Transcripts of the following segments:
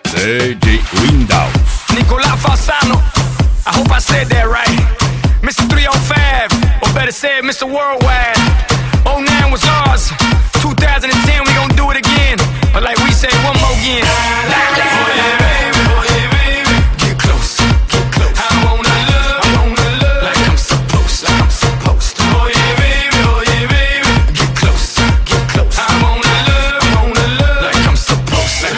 DJ Windows. Nicolás Fasano, I hope I said that right. Mr. 305, or better said, Mr. Worldwide. 09 was ours, 2010 we gon' do it again. Or like we say, one more again. Dale. Oh yeah, baby, oh yeah, baby. Get close, get close. I wanna love like I'm supposed to. Oh yeah, baby, oh yeah, baby. Get close, get close. I wanna love like I'm supposed to.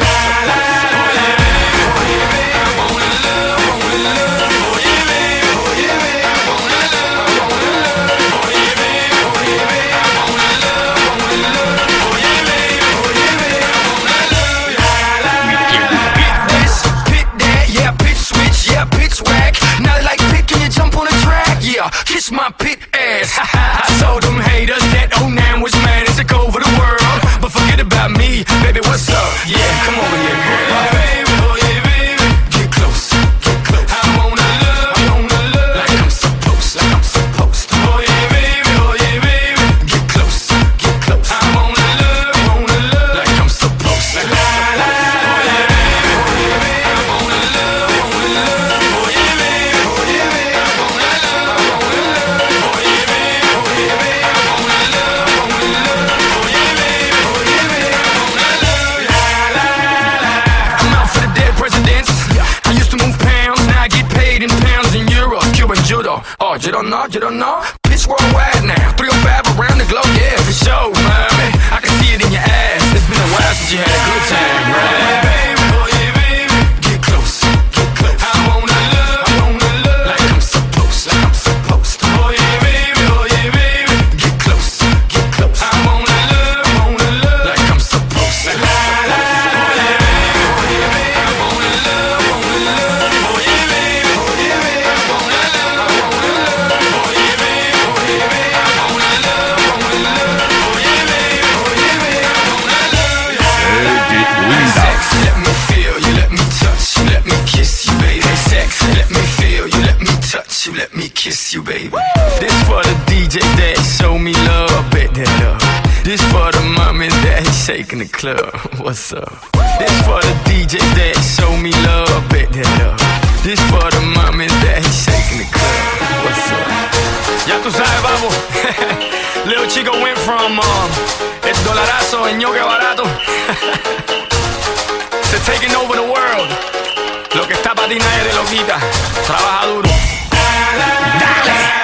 Kiss my pit ass. I told them haters that 09 was mad and took over the world. But forget about me, baby, what's up? Yeah, come over here, girl. Oh yeah, baby, oh yeah, baby. Get close, get close. I wanna love like I'm supposed to. Oh yeah, baby, oh yeah, baby. Get close, get close. I wanna love like I'm supposed to. Oh yeah, baby, oh yeah, baby. I wanna love, oh yeah, baby, oh yeah, baby. Oh, you don't know, you don't know? Pitch worldwide now, 305 around the globe, yeah, for sure, mommy. I can see it in your ass. It's been a while since you had a good time, right? Oh yeah, baby, oh yeah, baby. Get close, get close. I wanna love like I'm supposed to. Oh yeah, baby, oh yeah, baby. Get close, get close. I wanna love like I'm supposed to. Oh yeah, baby, oh yeah, baby. I wanna love, oh yeah, baby, oh yeah, baby. I wanna you let me kiss you, baby. This for the DJs that show me love, bet that love. This for the mommies that shaking the club. What's up? This for the DJs that show me love, bet that love. This for the mommies that shaking the club. What's up? Ya tú sabes, babo. Little Chico went from el dolarazo en ñoque barato to taking over the world. Lo que está para ti nadie te lo quita. Trabaja duro. Dale.